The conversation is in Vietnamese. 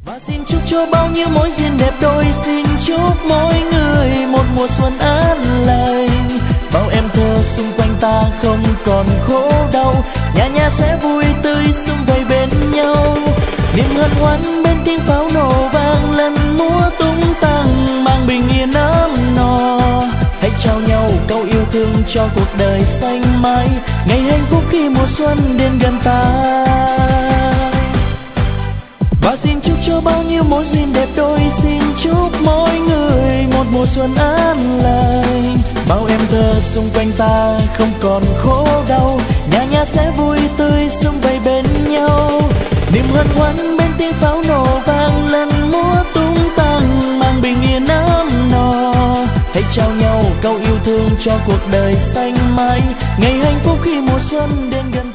Và xin chúc cho bao nhiêu mối duyên đẹp đôi, xin chúc mỗi người một mùa xuân an lành. Bao em thơ xung quanh ta không còn khổ đau, nhà nhà sẽ vui tươi sum vầy bên nhau. Niềm hân hoan bên tiếng pháo nổ vang lần múa tung tăng, mang bình yên ấm no. Hãy trao nhau câu yêu thương cho cuộc đời xanh mãi, ngày hạnh phúc khi mùa xuân đến gần ta. Và xin chúc cho bao nhiêu mối duyên đẹp đôi, xin chúc mỗi người một mùa xuân an lành. Bao em thơ xung quanh ta không còn khổ đau, nhà nhà sẽ vui tươi sum vầy bên nhau. Niềm hân hoan bên tiếng pháo nổ vang lần múa tung tăng, mang bình yên ấm no. Hãy trao nhau câu yêu thương cho cuộc đời xanh mãi, ngày hạnh phúc khi mùa xuân đến gần.